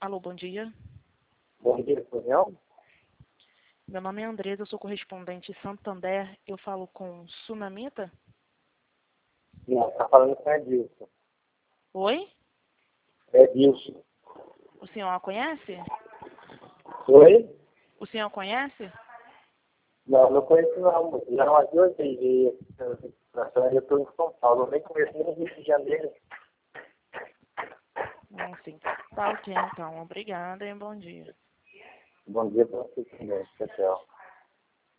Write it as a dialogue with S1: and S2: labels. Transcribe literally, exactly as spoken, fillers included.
S1: Alô, bom dia.
S2: Bom dia, Suzão.
S1: Meu nome é Andresa, eu sou correspondente em Santander. Eu falo com Sunamita?
S2: Não, está falando com Edilson.
S1: Oi?
S2: Edilson.
S1: O senhor a conhece?
S2: Oi?
S1: O senhor a conhece?
S2: Não, não conheço não. Já umas duas vezes. Eu estou em São Paulo. Eu nem conheci no Rio de Janeiro.
S1: Hum, sim. Tá ok, então. Obrigada e bom dia.
S2: Bom dia para você também, pessoal.